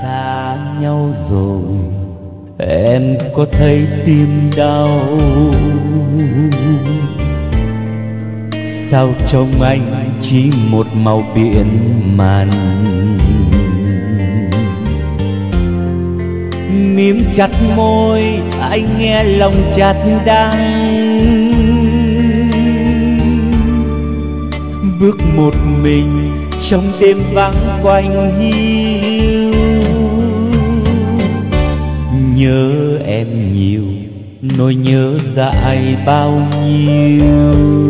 xa nhau rồi, em có thấy tim đau? Sao trong anh chỉ một màu biển màn? Mím chặt môi anh nghe lòng chát đắng, bước một mình trong đêm vắng quanh hiu. Nhớ em nhiều, nỗi nhớ dại bao nhiêu.